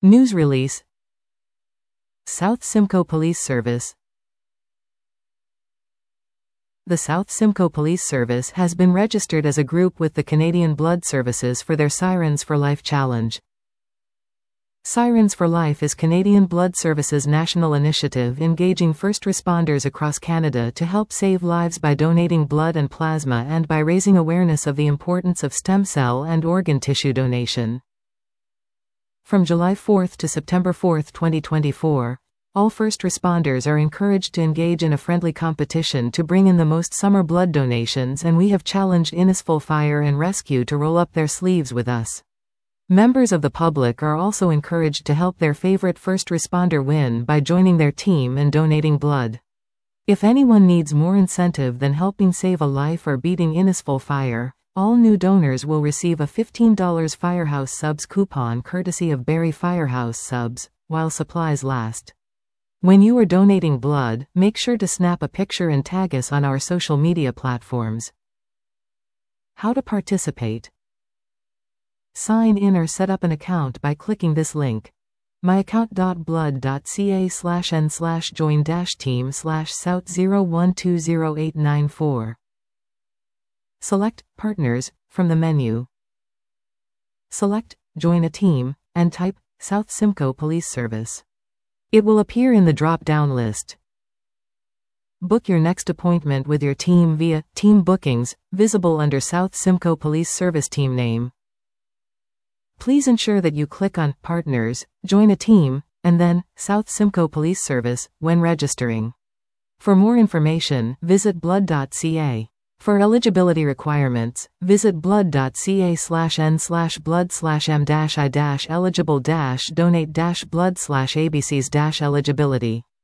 News release. South Simcoe Police Service. The South Simcoe Police Service has been registered as a group with the Canadian Blood Services for their Sirens for Life challenge. Sirens for Life is Canadian Blood Services' national initiative engaging first responders across Canada to help save lives by donating blood and plasma and by raising awareness of the importance of stem cell and organ tissue donation. From July 4 to September 4, 2024, all first responders are encouraged to engage in a friendly competition to bring in the most summer blood donations, and we have challenged Innisful Fire and Rescue to roll up their sleeves with us. Members of the public are also encouraged to help their favorite first responder win by joining their team and donating blood. If anyone needs more incentive than helping save a life or beating Innisful Fire, all new donors will receive a $15 Firehouse Subs coupon courtesy of Barrie Firehouse Subs, while supplies last. When you are donating blood, make sure to snap a picture and tag us on our social media platforms. How to participate? Sign in or set up an account by clicking this link. myaccount.blood.ca/n/join-team/south01208994. Select Partners from the menu. Select Join a Team and type South Simcoe Police Service. It will appear in the drop-down list. Book your next appointment with your team via Team Bookings, visible under South Simcoe Police Service team name. Please ensure that you click on Partners, Join a Team, and then South Simcoe Police Service when registering. For more information, visit blood.ca. For eligibility requirements, visit blood.ca/n/blood/m-i-eligible-donate-blood/abcs-eligibility.